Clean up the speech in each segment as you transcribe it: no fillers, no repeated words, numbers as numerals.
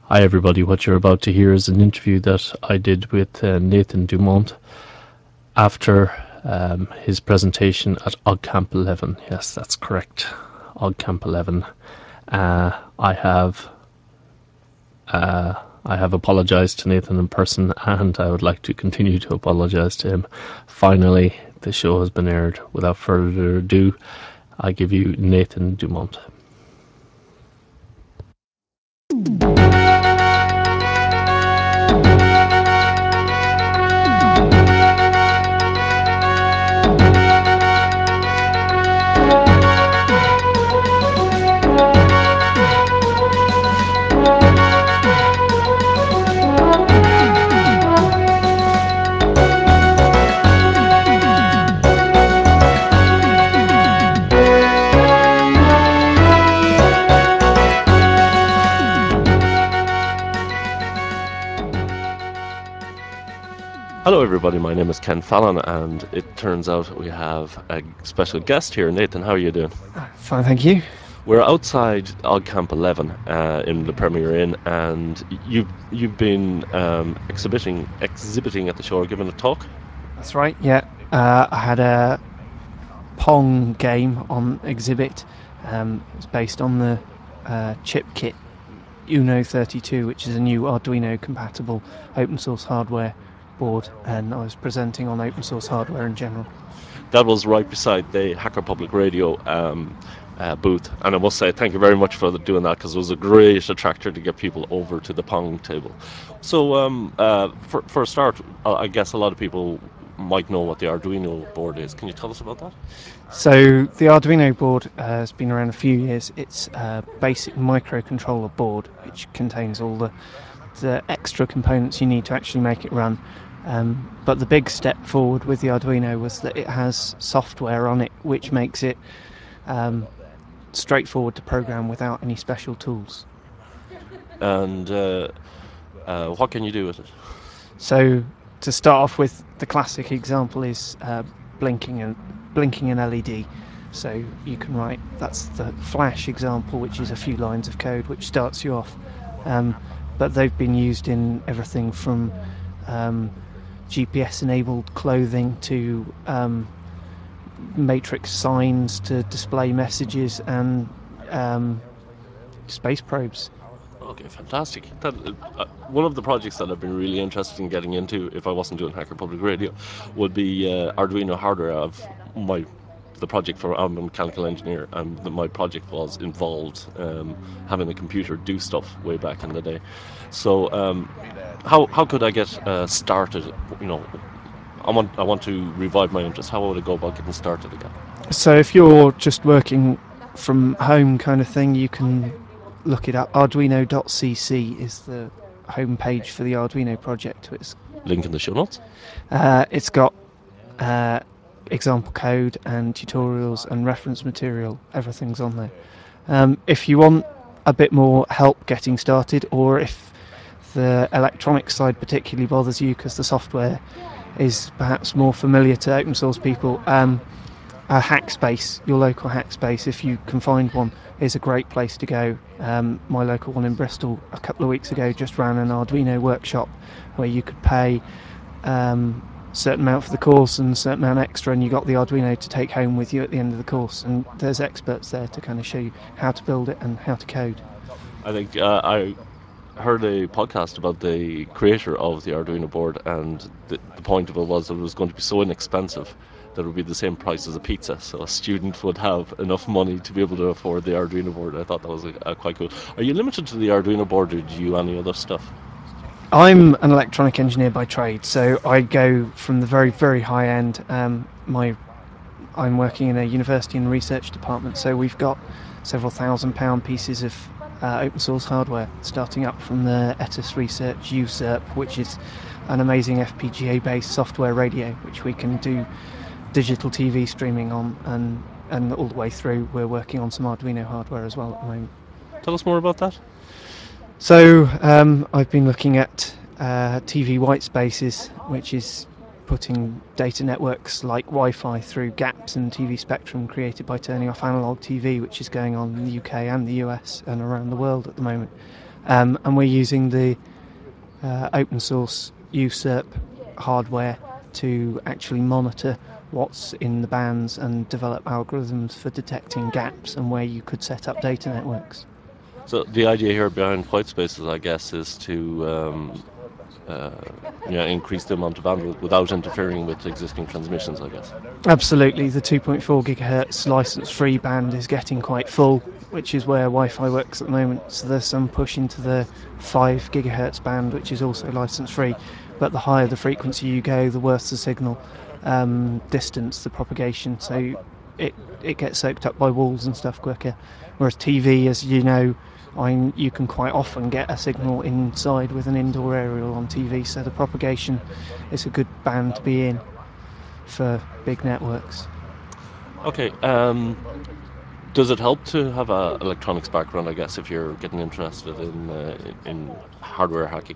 Hi, everybody. What you're about to hear is an interview that I did with Nathan Dumont after his presentation at OggCamp 11. Yes, that's correct. OggCamp 11. I have apologized to Nathan in person, and I would like to continue to apologize to him. Finally, the show has been aired. Without further ado, I give you Nathan Dumont. Hello, everybody. My name is Ken Fallon, and it turns out we have a special guest here. Nathan, how are you doing? Fine, thank you. We're outside OggCamp 11 in the Premier Inn, and you've been exhibiting at the show, or giving a talk. That's right, yeah. I had a Pong game on exhibit. It's based on the chip kit Uno 32, which is a new Arduino compatible open source hardware board, and I was presenting on open source hardware in general. That was right beside the Hacker Public Radio booth, and I must say thank you very much for doing that, because it was a great attractor to get people over to the Pong table. So for a start, I guess a lot of people might know what the Arduino board is. Can you tell us about that? So the Arduino board has been around a few years. It's a basic microcontroller board which contains all the extra components you need to actually make it run. But the big step forward with the Arduino was that it has software on it which makes it straightforward to program without any special tools. And what can you do with it? So to start off with, the classic example is blinking an LED. So you can write, that's the flash example, which is a few lines of code which starts you off. But they've been used in everything from GPS-enabled clothing to matrix signs to display messages and space probes. Okay, fantastic. One of the projects that I've been really interested in getting into, if I wasn't doing Hacker Public Radio, would be Arduino hardware. The project for I'm a mechanical engineer, and my project was involved having a computer do stuff way back in the day. So how could I get started? I want to revive my interest. How would I go about getting started again? So if you're just working from home kind of thing, you can look it up. Arduino.cc is the homepage for the Arduino project. Link in the show notes. It's got example code and tutorials and reference material. Everything's on there. If you want a bit more help getting started, or if the electronics side particularly bothers you because the software is perhaps more familiar to open source people, a Hackspace, your local Hackspace, if you can find one, is a great place to go. My local one in Bristol a couple of weeks ago just ran an Arduino workshop where you could pay certain amount for the course and a certain amount extra, and you got the Arduino to take home with you at the end of the course, and there's experts there to kind of show you how to build it and how to code. I think I heard a podcast about the creator of the Arduino board, and the point of it was that it was going to be so inexpensive that it would be the same price as a pizza, so a student would have enough money to be able to afford the Arduino board. I thought that was quite cool. Are you limited to the Arduino board, or do you any other stuff? I'm an electronic engineer by trade, so I go from the very, very high end. I'm working in a university and research department, so we've got several £1,000 pieces of open source hardware, starting up from the Etis Research UZERP, which is an amazing FPGA-based software radio, which we can do digital TV streaming on, and all the way through we're working on some Arduino hardware as well at the moment. Tell us more about that. So I've been looking at TV white spaces, which is putting data networks like Wi-Fi through gaps in TV spectrum created by turning off analog TV, which is going on in the UK and the US and around the world at the moment. And we're using the open source USERP hardware to actually monitor what's in the bands and develop algorithms for detecting gaps and where you could set up data networks. So the idea here behind white spaces, I guess, is to uh, increase the amount of bandwidth without interfering with existing transmissions, I guess. Absolutely, the 2.4 gigahertz license-free band is getting quite full, which is where Wi-Fi works at the moment. So there's some push into the 5 gigahertz band, which is also license-free. But the higher the frequency you go, the worse the signal distance, the propagation. So it gets soaked up by walls and stuff quicker. Whereas TV, as you know, you can quite often get a signal inside with an indoor aerial on TV. So the propagation is a good band to be in for big networks. Okay. Does it help to have a electronics background, I guess, if you're getting interested in hardware hacking?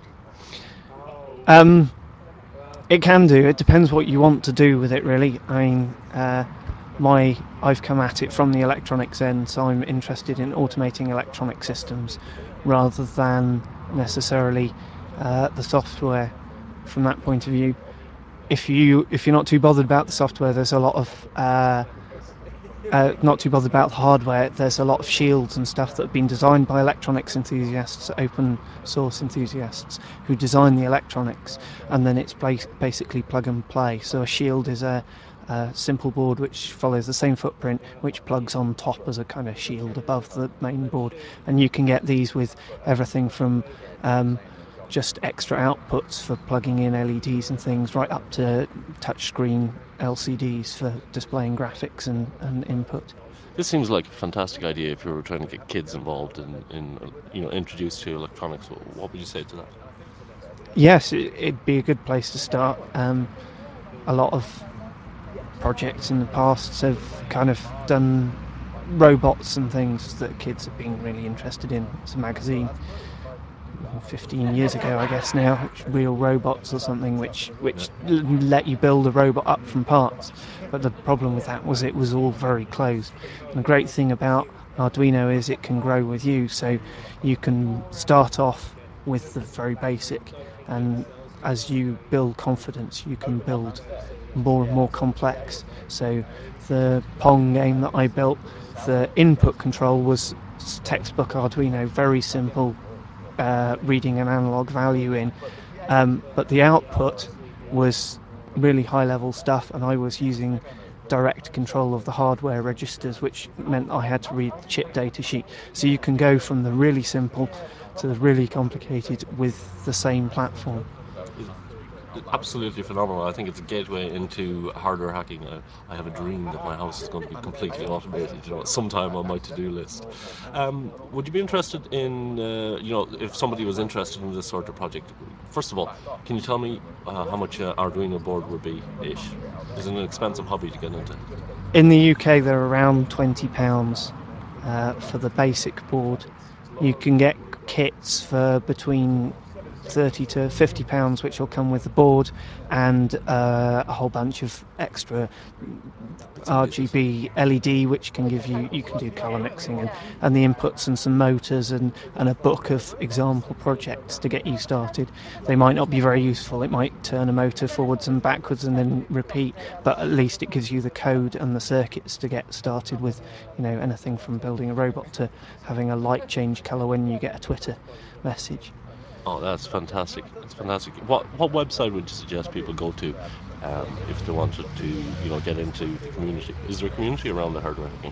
It can do. It depends what you want to do with it, really. I mean, I've come at it from the electronics end, so I'm interested in automating electronic systems rather than necessarily the software. From that point of view, if you're not too bothered about the software, there's a lot of not too bothered about the hardware. There's a lot of shields and stuff that have been designed by electronics enthusiasts, open source enthusiasts, who design the electronics, and then it's basically plug and play. So a shield is a simple board which follows the same footprint, which plugs on top as a kind of shield above the main board, and you can get these with everything from just extra outputs for plugging in LEDs and things, right up to touchscreen LCDs for displaying graphics and input. This seems like a fantastic idea if you were trying to get kids involved in introduced to electronics. What would you say to that? Yes, it'd be a good place to start. A lot of projects in the past have kind of done robots and things that kids have been really interested in. It's a magazine 15 years ago, I guess now, Real Robots or something, which let you build a robot up from parts. But the problem with that was it was all very closed. And the great thing about Arduino is it can grow with you, so you can start off with the very basic, and as you build confidence, you can build more and more complex. So the Pong game that I built, the input control was textbook Arduino, very simple, reading an analog value in, but the output was really high level stuff, and I was using direct control of the hardware registers, which meant I had to read the chip data sheet. So you can go from the really simple to the really complicated with the same platform. Absolutely phenomenal. I think it's a gateway into hardware hacking. I have a dream that my house is going to be completely automated. Sometime on my to-do list. Would you be interested in, if somebody was interested in this sort of project? First of all, can you tell me how much an Arduino board would be ish? Is it an expensive hobby to get into? In the UK, they're around £20 for the basic board. You can get kits for between £30 to £50, which will come with the board and a whole bunch of extra RGB LED, which can give you can do colour mixing and the inputs and some motors and a book of example projects to get you started. They might not be very useful. It might turn a motor forwards and backwards and then repeat, but at least it gives you the code and the circuits to get started with, anything from building a robot to having a light change colour when you get a Twitter message. Oh, that's fantastic! That's fantastic. What website would you suggest people go to if they wanted to, get into the community? Is there a community around the hardware hacking?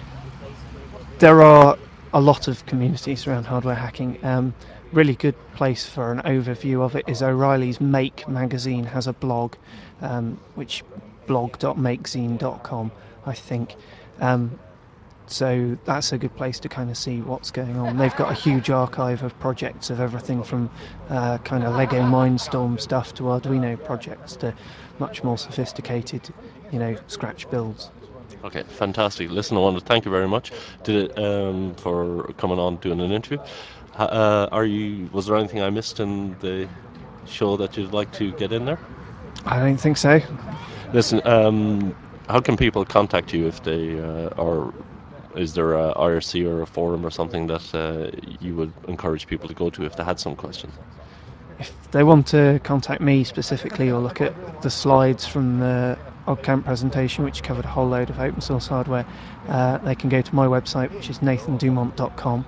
There are a lot of communities around hardware hacking. Really good place for an overview of it is O'Reilly's Make magazine has a blog, which blog.makezine.com, I think. So that's a good place to kind of see what's going on. They've got a huge archive of projects of everything from kind of Lego Mindstorm stuff to Arduino projects to much more sophisticated, scratch builds. Okay, fantastic. Listen, I want to thank you very much for coming on doing an interview. Was there anything I missed in the show that you'd like to get in there? I don't think so. Listen, how can people contact you if they are is there a IRC or a forum or something that you would encourage people to go to if they had some questions? If they want to contact me specifically or look at the slides from the OggCamp presentation, which covered a whole load of open source hardware, they can go to my website, which is nathandumont.com.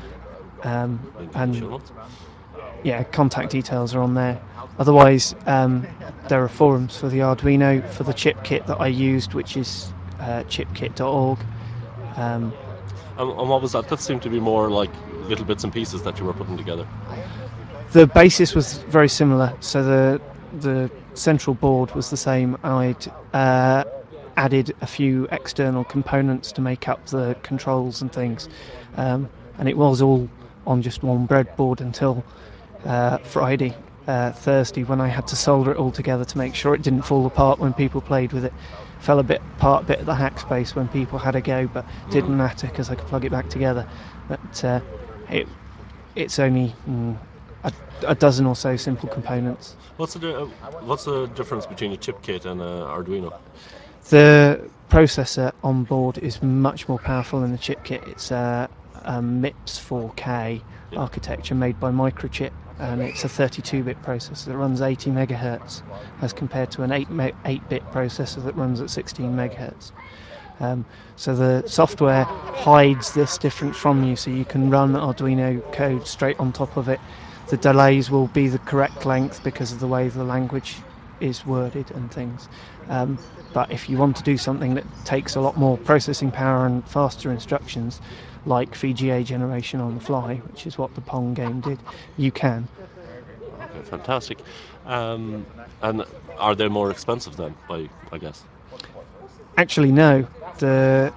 And yeah, contact details are on there. Otherwise, there are forums for the Arduino, for the chip kit that I used, which is chipkit.org. And what was that? That seemed to be more like little bits and pieces that you were putting together. The basis was very similar, so the central board was the same. I'd added a few external components to make up the controls and things, and it was all on just one breadboard until Friday, Thursday, when I had to solder it all together to make sure it didn't fall apart when people played with it. Fell apart a bit at the hack space when people had a go, but didn't matter because I could plug it back together. But it's only a dozen or so simple components. What's the difference between a chip kit and an Arduino? The processor on board is much more powerful than the chip kit. It's a MIPS 4K architecture made by Microchip, and it's a 32-bit processor that runs 80 megahertz as compared to an 8-bit processor that runs at 16 megahertz. So the software hides this difference from you, so you can run Arduino code straight on top of it. The delays will be the correct length because of the way the language is worded and things. But if you want to do something that takes a lot more processing power and faster instructions, like VGA generation on the fly, which is what the Pong game did, you can. Okay, fantastic. And are they more expensive then, I guess? Actually, no. The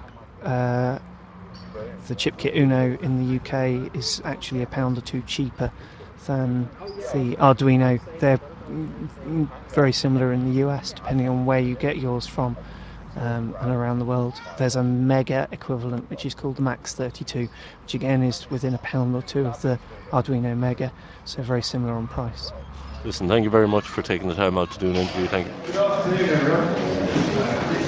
ChipKit Uno in the UK is actually £1 or £2 cheaper than the Arduino. They're very similar in the US, depending on where you get yours from, and around the world. There's a Mega equivalent, which is called the Max 32, which again is within £1 or £2 of the Arduino Mega, so very similar on price. Listen, thank you very much for taking the time out to do an interview. Thank you. Good afternoon, everyone.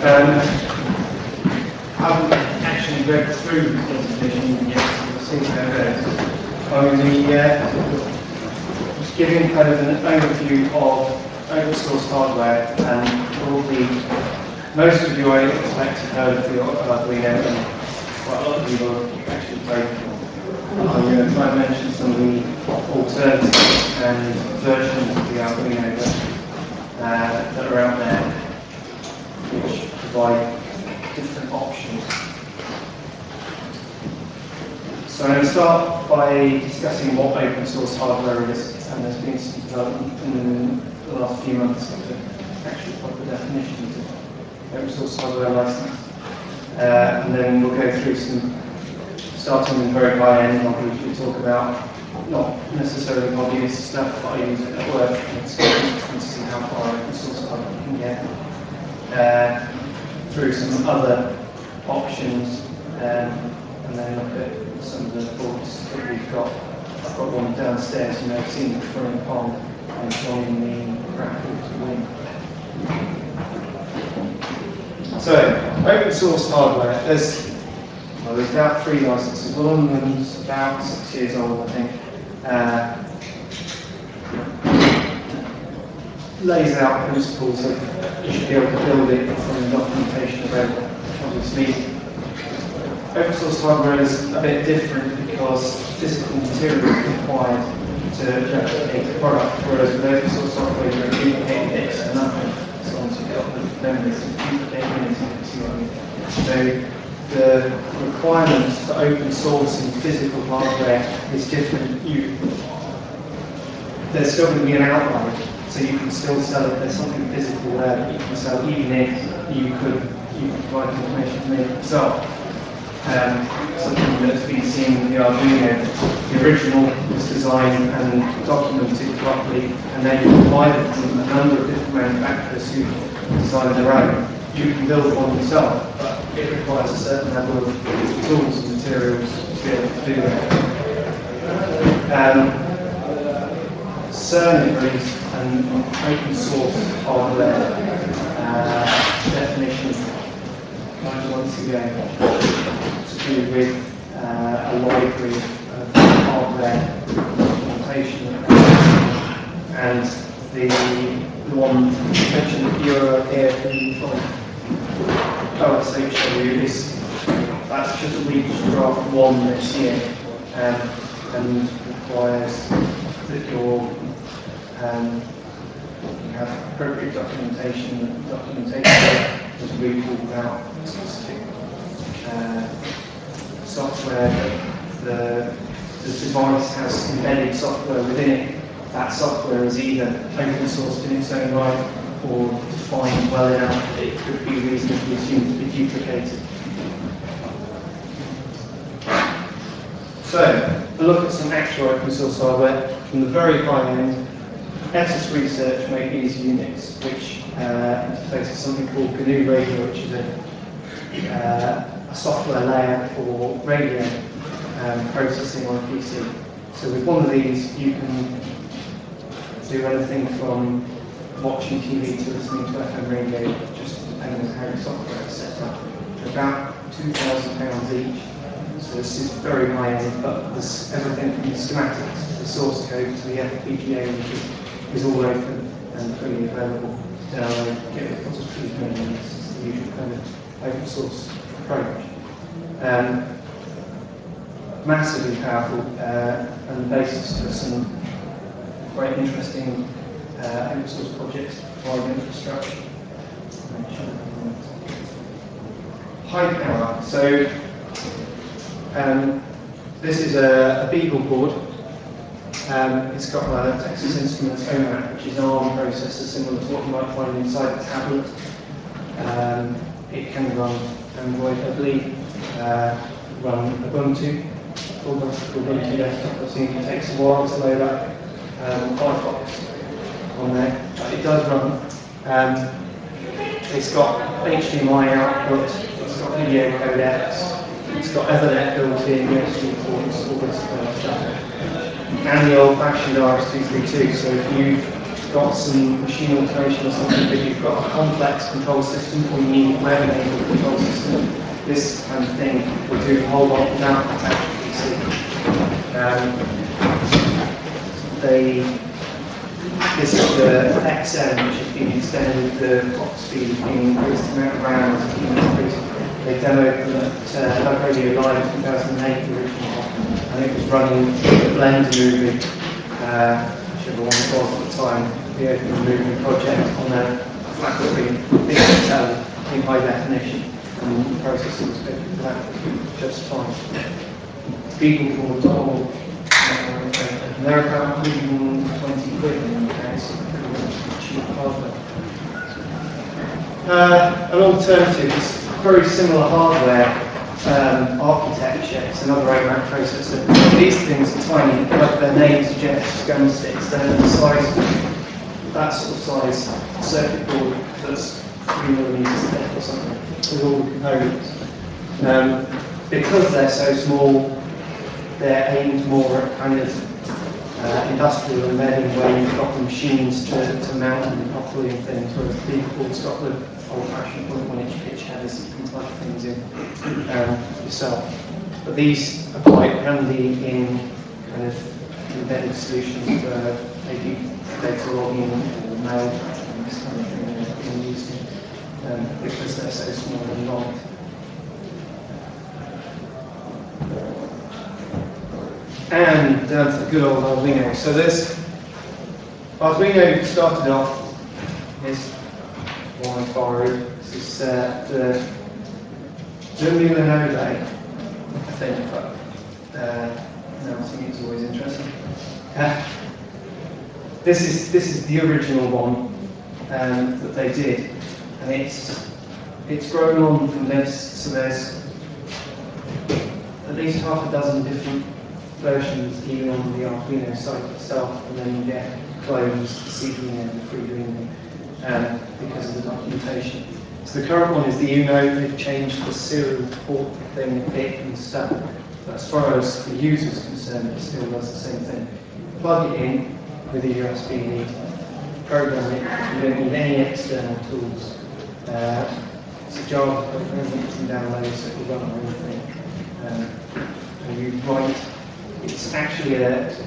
I haven't actually read through the presentation yet, so we'll see how it goes. I'm going to be just giving kind of an overview of open source hardware, and probably most of you I expect have heard of the Arduino, and quite a lot of you will actually played with them. I'm going to try and mention some of the alternatives and versions of the Arduino that are out there, which provide different options. So I'm going to start by discussing what open source hardware is, and there's been some development in the last few months into actually proper definitions of open source hardware license. And then we'll go through some, starting with very high-end, I'll briefly talk about not necessarily hobbyist stuff, but I use it at work and see how far open source hardware you can get. Through some other options, and then look at some of the boards that we've got. I've got one downstairs, you may have seen it before in Pong, and joining the grapple to win. So, open source hardware, there's about 3 licenses. One of them's about 6 years old, I think. Lays out principles of you should be able to build it from the documentation available. Obviously, open source hardware is a bit different because physical material is required to replicate the product, whereas with open source software you can duplicate bits and nothing, as long as you've got the memories to duplicate units, if you see what I mean. So the requirements for open source and physical hardware is different. There's still going to be an outlay, so you can still sell it. There's something physical there that you can sell, even if you could provide the information to make it yourself. Something that's been seen with the Arduino. The original was designed and documented properly, and then you provided from a number of different manufacturers who designed their own. You can build one yourself, but it requires a certain level of tools and materials to be able to do that. CERN agrees an open source hardware definition 9 months ago to do with a library of hardware documentation, and the one mentioned that you're here from OSHW is that's just reached draft 1 this year, and requires that you have appropriate documentation is really without specific software. The device has embedded software within it. That software is either open sourced in its own right or defined well enough that it could be reasonably assumed to be duplicated. So, a look at some actual open source hardware from the very high end. Nexus Research make these Unix, which interfaces something called GNU Radio, which is a software layer for radio processing on a PC. So with one of these, you can do anything from watching TV to listening to FM radio, just depending on how the software is set up. They're about £2,000 each. So this is very high end, but there's everything from the schematics to the source code to the FPGA, which is all open and freely available to download, get it lots of free training. This is the usual kind of open source approach. Massively powerful and the basis for some quite interesting open source projects for infrastructure. High power. So this is a Beagle board. It's got a Texas Instruments OMAP, which is an ARM processor similar to what you might find inside a tablet. It can run Android, I believe, run Ubuntu, Ubuntu desktop. I think it takes a while to load up Firefox on there, but it does run. It's got HDMI output, it's got video codecs, it's got Ethernet built in, USB ports, all this kind of stuff. And the old-fashioned RS-232, so if you've got some machine automation or something, but you've got a complex control system or you need a web-enabled control system, this kind of thing will do a whole lot without the PC. This is the XM, which has been extended, the clock speed has been increased, the amount of RAM has been increased. They demoed them at Love Radio Live in 2008, the original one, and it was running the Blend movie, whichever one it was at the time, the Open Movie project on a flat screen, big telly in high definition, and the processor was good for that just fine. Beagle.org. And they're about 120 quid in the UK, so pretty much cheap hardware. An alternative is very similar hardware architecture. It's another OMAP processor. These things are tiny, like their name suggests, gum sticks. They're the size, that sort of size circuit board that's 3mm thick or something, with all the components. Because they're so small, they're aimed more at kind of industrial embedding where you've got the machines to mount them properly and things, whereas the Beagle board's got the old-fashioned 0.1-inch pitch headers that you can plug things in yourself. But these are quite handy in kind of embedded solutions for maybe data logging or mail tracking, this kind of thing that being used because they're so small and light. And down to the good old Arduino. So this Arduino started off, here's one I borrowed. This is the Lumina Node, I think, but no, I think it's always interesting. This is the original one that they did, and it's grown on from this. So there's at least half a dozen different versions, even on the Arduino site itself, and then you get clones, CDN, and FreeDreaming because of the documentation. So the current one is the Uno. They've changed the serial port thing a bit and stuff, but as far as the user is concerned, it still does the same thing. Plug it in with a USB lead, program it. You don't need any external tools. It's a Java program that you can download, so it will run on anything. And you write, it's actually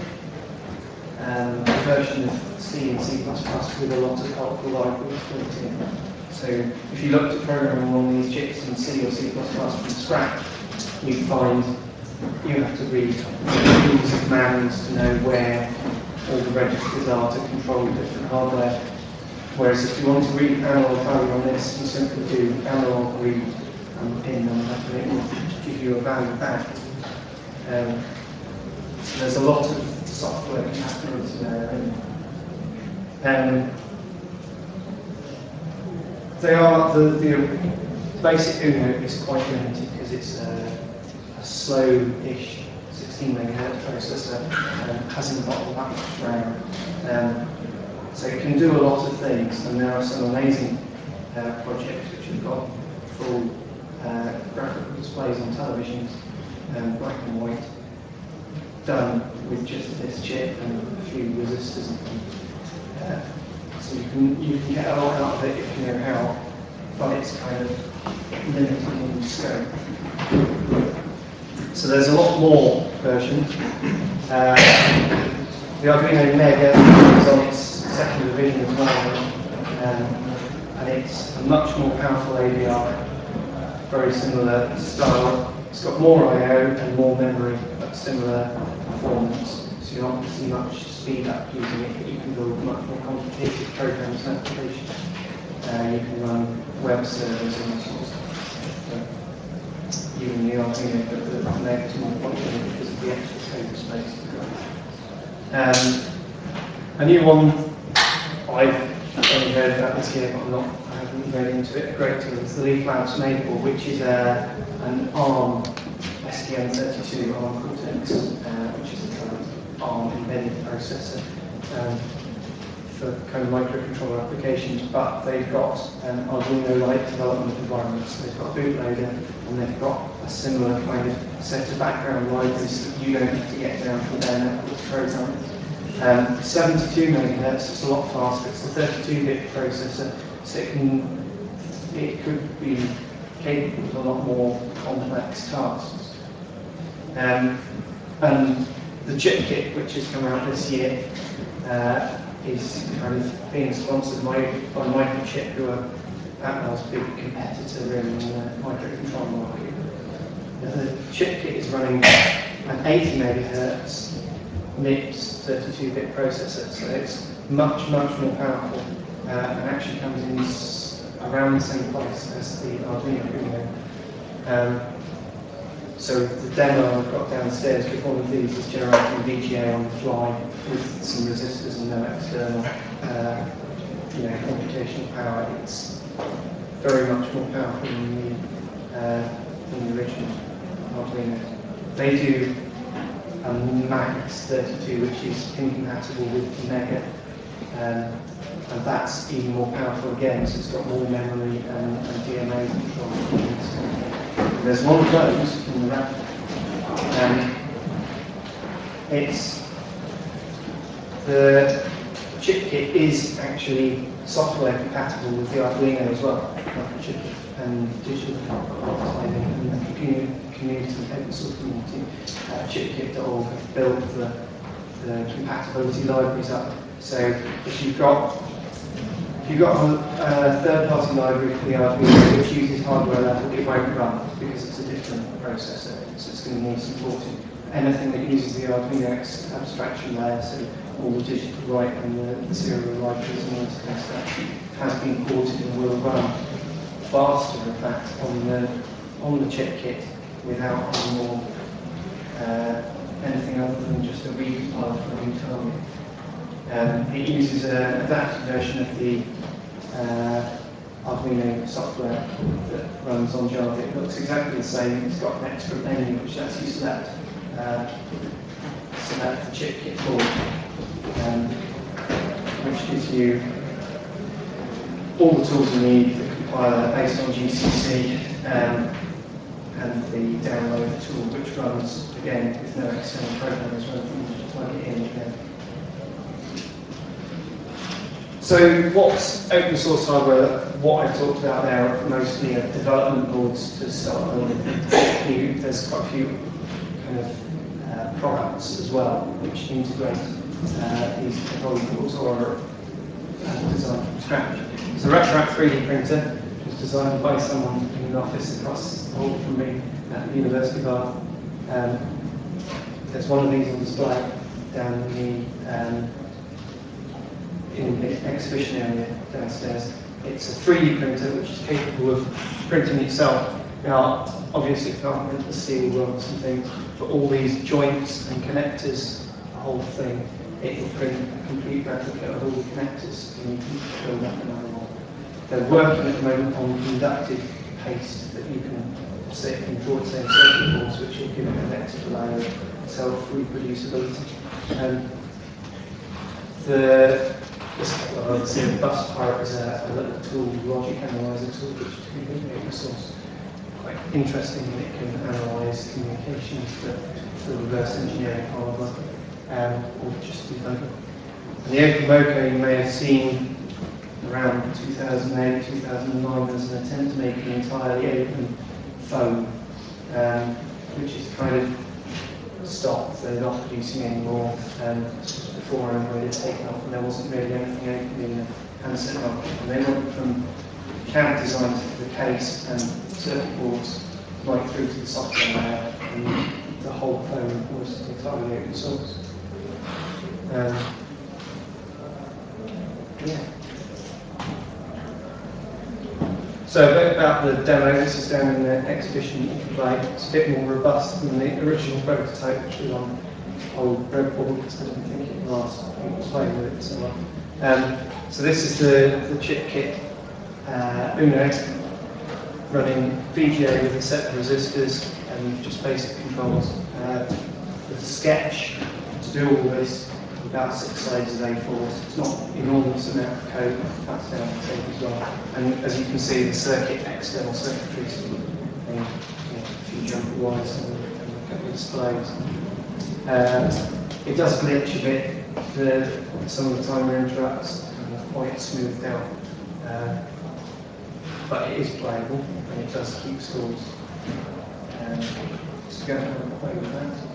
a version of C and C++ with a lot of helpful libraries built in. So if you looked at programming on these chips in C or C++ from scratch, you'd find you have to read millions of commands to know where all the registers are to control different hardware. Whereas if you want to read analog value on this, you simply do analog read and pin number, and it will give you a value back. So there's a lot of software compatibility there. The basic Uno is quite limited because it's a slow-ish 16 megahertz processor and hasn't got all that much RAM. So it can do a lot of things, and there are some amazing projects which have got full graphical displays on televisions, black and white, done with just this chip and a few resistors and things. So you can get a lot out of it if you know how, but it's kind of limited in scope. So there's a lot more versions. The Arduino Mega is on its second revision as well, and it's a much more powerful AVI, very similar style. It's got more I/O and more memory, but similar performance. So you're not going to see much speed up using it, but you can build much more complicated programs and applications. You can run web servers and all sorts of stuff. Even the Arduino, but the Mega is more popular because of the extra code space. A new one I've only heard about this year, but I haven't read into it a great deal. It's the Leaf Labs Maple, which is an ARM STM32 ARM Cortex, which is a kind of ARM embedded processor for kind of microcontroller applications. But they've got an Arduino-like development environment. So they've got a bootloader, and they've got a similar kind of set of background libraries that you don't have to get down from bare metal to program. 72 megahertz, it's a lot faster. It's a 32-bit processor, so it could be capable of a lot more complex tasks. And the chip kit, which has come out this year, is kind of being sponsored by Microchip, who are Atmel's big competitor in the microcontroller market. The chip kit is running an 80 megahertz MIPS 32-bit processor, so it's much more powerful, and actually comes in around the same price as the Arduino Uno. So the demo I've got downstairs with one of these is generating VGA on the fly with some resistors and no external computational power. It's very much more powerful than the original Arduino. They do a Max 32, which is incompatible with the Mega, and that's even more powerful again, so it's got more memory and DMA control. There's one of those in the wrapper, and the chip kit is actually software compatible with the Arduino as well, like chip kit and digital prototyping, and the community, open source community, chipkit.org have built the compatibility libraries up. So if you've got a third-party library for the Arduino which uses hardware level, it won't run because it's a different processor, so it's going to need supporting. Anything that uses the Arduino abstraction layer, so all the digital write and the serial libraries and all this kind of stuff, has been ported and will run faster, in fact, on the chip kit without any more anything other than just a read file for a new target. It uses an adapted version of the Arduino software that runs on Java. It looks exactly the same. It's got an extra menu which lets you select the chip kit board, which gives you all the tools you need, the compiler based on GCC, and the download tool, which runs, again, with no external programmers, you just plug it in again. So what's open source hardware? What I talked about there are mostly development boards to start with. There's quite a few kind of products as well which integrate these technology boards or designed from scratch. So RetroRack 3D printer was designed by someone in an office across the hall from me at the University Bar. There's one of these on display down in the exhibition area downstairs. It's a 3D printer which is capable of printing itself. Now, obviously it can't print the steel rods and things, but all these joints and connectors, the whole thing, it will print a complete replica of all the connectors and you can build up another one. They're working at the moment on conductive paste that you can say and draw its own circuit boards which will give it an extra layer of self-reproducibility. The bus part is a little tool, logic analyzer tool, which is completely open source. Quite interesting that it can analyse communications for reverse engineering hardware, or just debugging. And the OpenMoko you may have seen around 2008, 2009, there's an attempt to make an entirely open phone, which is kind of stopped. They're not producing anymore. Before Android had taken off, and there wasn't really anything open in the handset market. And they went from CAD design to the case and circuit boards right through to the software layer, and the whole phone was entirely open source. Yeah. So a bit about the demo. This is down in the exhibition you can play. It's a bit more robust than the original prototype, which was on old breadboard because I didn't think it would last. I think it was playing with it so well. So this is the chip kit Uno running VGA with a set of resistors and just basic controls. There's a sketch to do all this, about 6 sides of A4, so it's not an enormous amount of code that's down the tape as well. And as you can see, the circuit, external circuitry, and a few jumper wires and a couple of displays. It does glitch a bit. Some of the timer interrupts are quite smoothed out. But it is playable and it does keep scores. So go and have a play with that.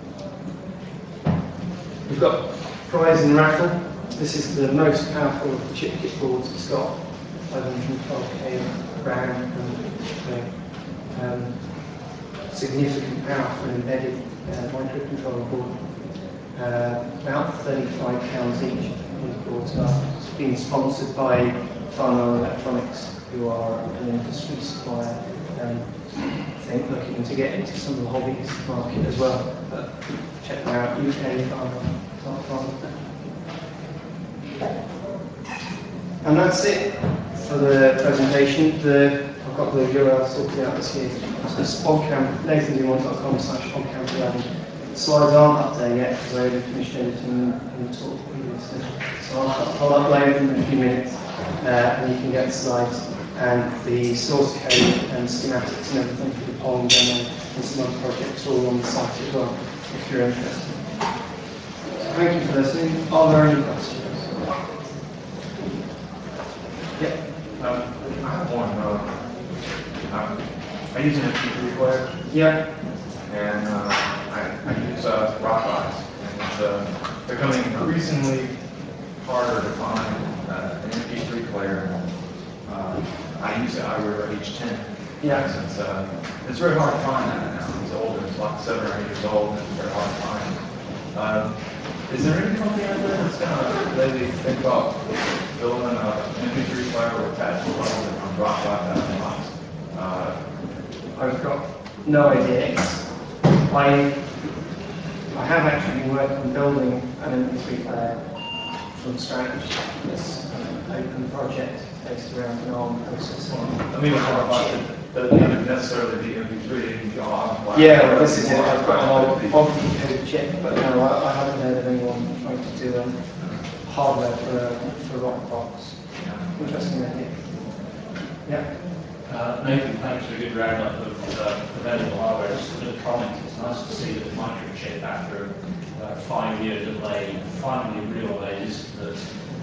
We've got prize and raffle. This is the most powerful of the chip kit boards. It's got 512k RAM and significant power for an embedded microcontroller board. About £35 each. These boards are. It's been sponsored by Farnell Electronics, who are an industry supplier. I think looking to get into some of the hobbies market as well. But check them out, UK.com. And that's it for the presentation. I've got the URL sorted out this year. So it's PodCamp, nathandumont.com/PodCamp11. The slides aren't up there yet because I only finished editing and talk previously. So I'll upload them in a few minutes and you can get the slides and the source code and schematics and everything for the Pong demo and some other projects all on the site as well, if you're interested. Thank you for listening. Are there any questions? Yeah. I have one. I use an MP3 player. Yeah. And I use Dropbox. And it's becoming increasingly harder to find an MP3 player. I use the iRiver H10. Yeah. Since it's very hard to find that now. It's older. It's like 7 or 8 years old, and it's very hard to find. Is there any company out there that's going to maybe think about building an MP3 player with attached from Dropbox out of the box? I've got no idea. I have actually been working on building an MP3 player from scratch. It's an open project based around an ARM processor. I mean, it doesn't even necessarily be MP3, it can be ARM. Yeah, well, this is it. I've got an ARM code chip, but no, I haven't heard of anyone trying to do hardware for Rockbox. Interesting idea. Yeah. Nathan, thanks for a good roundup of available hardware. Just a bit of comment. It's nice to see that microchip, after a 5-year delay, finally realised that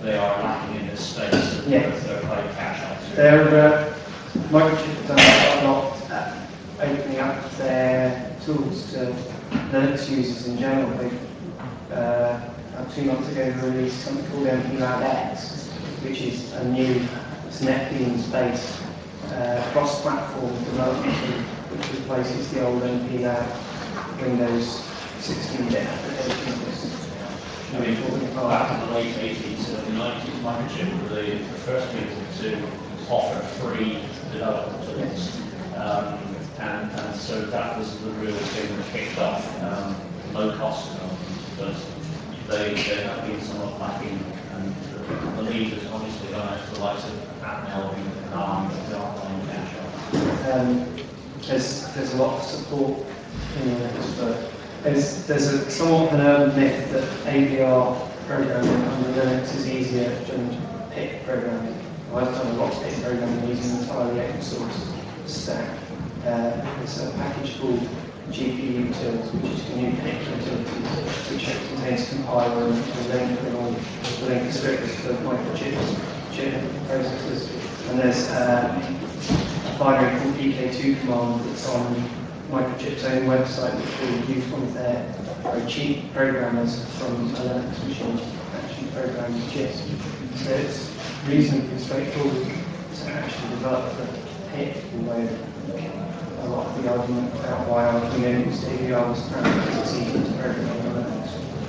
they are lacking in this space of Yeah. third-party cache apps. Microchip have done quite a lot at opening up their tools to Linux users in general. They, about 2 months ago, released something called MPLab X, which is a new NetBeans-based cross-platform development tool, which replaces the old MPLab Windows 16-bit applications. I mean, back in the late 80s, early 90s, Microchip were the first people to offer free development tools. And so that was the real thing that kicked off low-cost development. But they have been somewhat lacking, and the lead has obviously gone out to the likes of Atmel and ARM, who are playing catch-up. There's a lot of support in Linux, but there's a somewhat of an urban myth that AVR programming under Linux is easier than PIC programming. I've done a lot of PIC programming using entirely open source stack. There's a package called GPU utils, which is GNU PIC utilities, which contains compiler and link and all the link scripts for microchips, chip processors. And there's a binary called PK2 command that's on Microchip's own website, which will use one of their very cheap programmers from a Linux machine to actually program the chips. So it's reasonably straightforward to actually develop the PIC, although a lot of the argument about why Arduino used AVR was apparently because it's easier to program on Linux.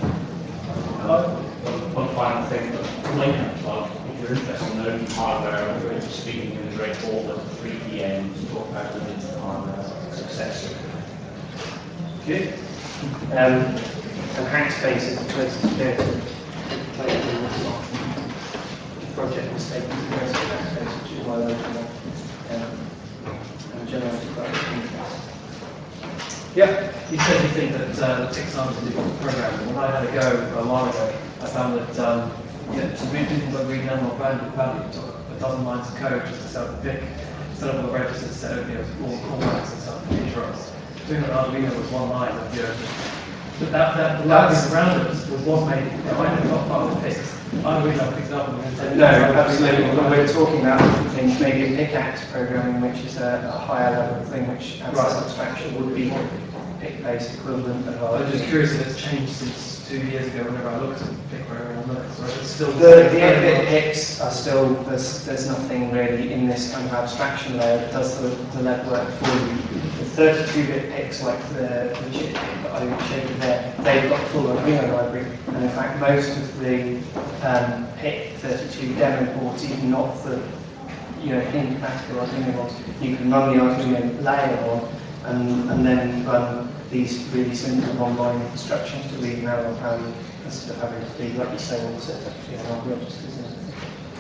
One final thing, but later, well, if you're interested in Node hardware, we're going to be speaking in a great hall at 3 p.m. to talk about the hardware successor. Good. And Hackspace is the place to go to play the project was taken to go to Hackspace, which is why local and generated quite a bit of interest. Yeah, you said you think that the TIC's not to do programming. When I had a go a while ago, I found that to read things like read animal value took a dozen lines of code just to set up the PIC, set up all the registers, set up all callbacks and stuff, intros. Doing it on Arduino was one line of but that around it was made. I never got part of the PICs. Arduino picked up and no, absolutely. When we're talking about different things, maybe a PIC-ACT programming, which is a higher level thing, which adds satisfaction, would be PIC-based equivalent of I was just curious if it's changed since 2 years ago whenever I looked at PIC programming on Linux, or if it's still the 8-bit PICs are still, there's nothing really in this kind of abstraction layer that does the legwork for you. The 32-bit PICs, like the chip PIC that I showed you there, they've got full Arduino library, and in fact most of the PIC 32 demo boards, even not the incompatible Arduino ones, you can run the Arduino layer on and then run these really simple one-line instructions to read an animal value instead of having to do, like you say, all the setup for our registers and everything.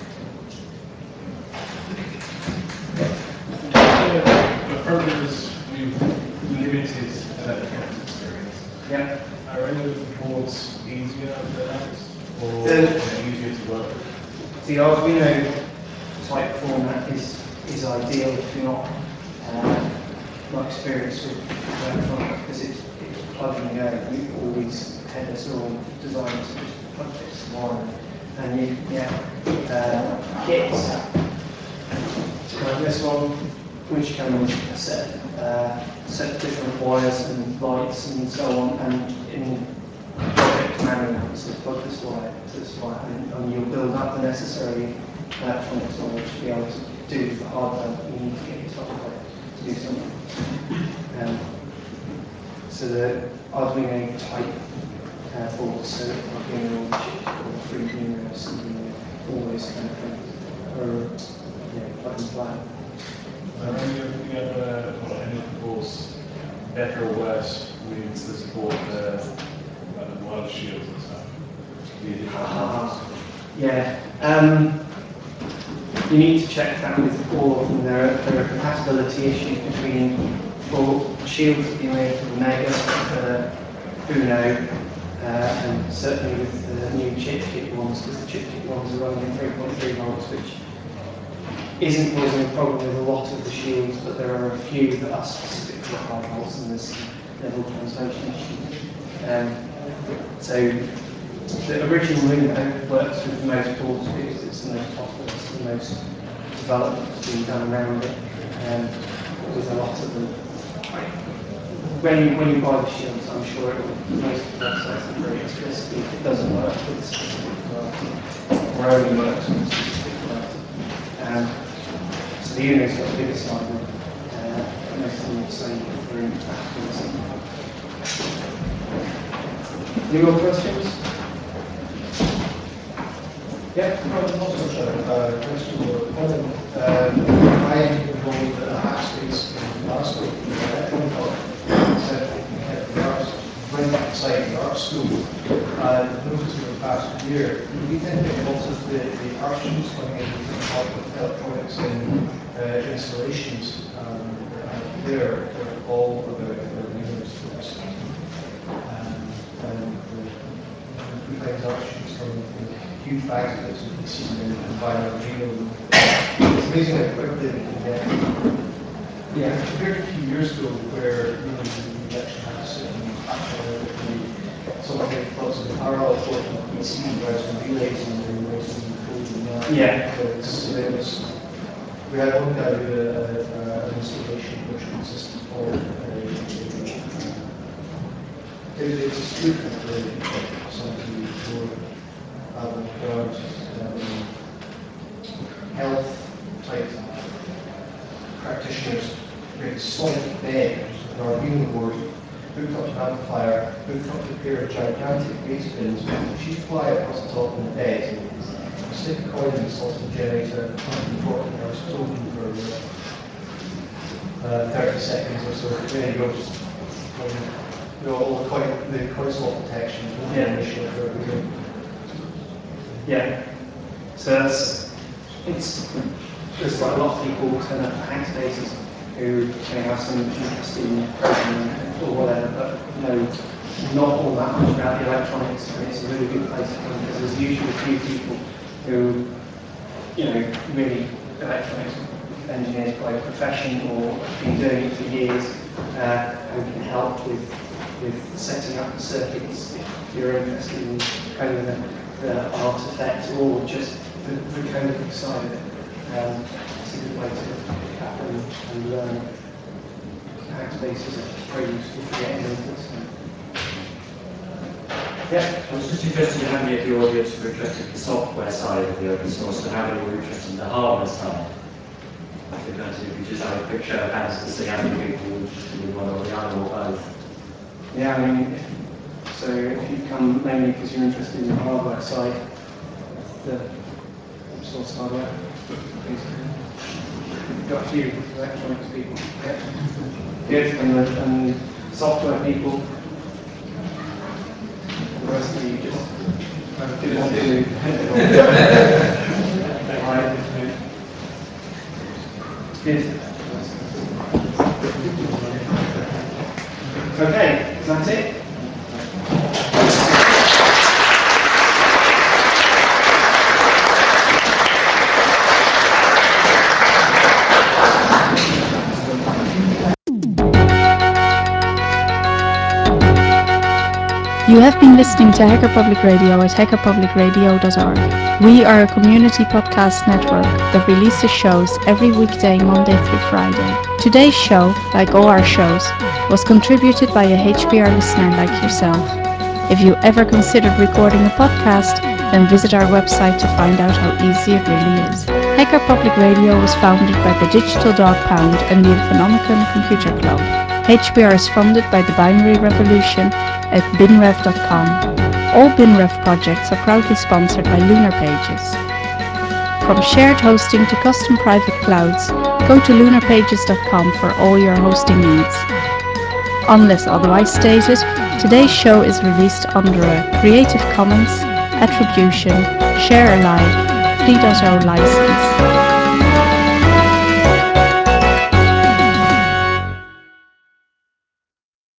The programmers with limited electronics experience. Yeah. Are any of the boards easier than others, or easier to work with? The Arduino type format is ideal if you're not experienced with electronics, because it's plug and go. All these headers are all designed to just plug bits tomorrow, and you can get kits like this one, which come with a set of different wires and lights and so on, and in project manual, it says plug this wire to this wire, and you'll build up the necessary electronics knowledge to be able to do the hardware that you need to get your software to do something. So the Arduino type boards, so Arduino chips or 3D CD, all those kind of things are plug and play. Are any of the other, or any of the boards better or worse with the support of the wire shields and stuff? You need to check that with all of them. There are compatibility issues between shields that you made for the Mega, the Uno, and certainly with the new chip ones, because the chip ones are running at 3.3 volts, which isn't causing a problem with a lot of the shields, but there are a few that are specifically at high volts, and there's some level translation issues. So The original Luno works with the most ports because it's the most popular, it's the most development has been done around it, with a lot of them. When you buy the shields, I'm sure it will, most of the websites are very explicitly, if it doesn't work with a specific variety, or only works with a specific variety. So the Uno's got the biggest side of it, most of them are the same for incompatibility. Any more questions? Yeah? Not so much a question or a comment. I am involved in a Hackspace in Glasgow, went outside the art school, and noticed over the past year, we tend to get lots of the art students coming in to help with electronics and installations. They're all about Windows folks. And we find art students coming with huge bags of bits and pieces and buying a radio. It's amazing how quickly they can get. Yeah, compared to a few years ago where you actually had to sit and something like lots of parallel port on the PC and drive some relays and relays and code and that. Yeah. We had one guy do an installation which consisted of it's a street really something for avant-garde health type practitioners. We had a sonic bed, an Arduino board, hooked up to an amplifier, hooked up to a pair of gigantic bass bins. If you fly across the top of the bed, you stick a coin in the slot and generate a 140 Hz token for 30 seconds or so. There you go. Just, all the coin slot detection, information for everything. Yeah. So there's quite a lot of people turn up at Hackspaces who may have some interest in programming or whatever, but know not all that much about the electronics, and it's a really good place to come because there's usually a few people who, really electronics engineers by profession or have been doing it for years, who can help with setting up the circuits if you're interested in coding the artifacts or just the coding side of it. It's a good way to pick up and learn. Hackspace is very useful for getting into this. Yeah. I was just interested in how many of the audience were interested in the software side of the open source and how many were interested in the hardware side. I think that if you just have a quick show of hands to see how many people were interested in one or the other or both. Yeah, I mean, so if you come mainly because you're interested in the hardware side, the open source hardware, basically. We've got a few electronics people. Yeah. Good, and software people. The rest of you just didn't want to do. Right. Good. Okay, that's it. You have been listening to Hacker Public Radio at hackerpublicradio.org. We are a community podcast network that releases shows every weekday, Monday through Friday. Today's show, like all our shows, was contributed by a HPR listener like yourself. If you ever considered recording a podcast, then visit our website to find out how easy it really is. Hacker Public Radio was founded by the Digital Dog Pound and the Infonomicon Computer Club. HPR is funded by the Binary Revolution at binrev.com. All BinRev projects are proudly sponsored by Lunar Pages. From shared hosting to custom private clouds, go to lunarpages.com for all your hosting needs. Unless otherwise stated, today's show is released under a Creative Commons Attribution Share Alike 3.0 license.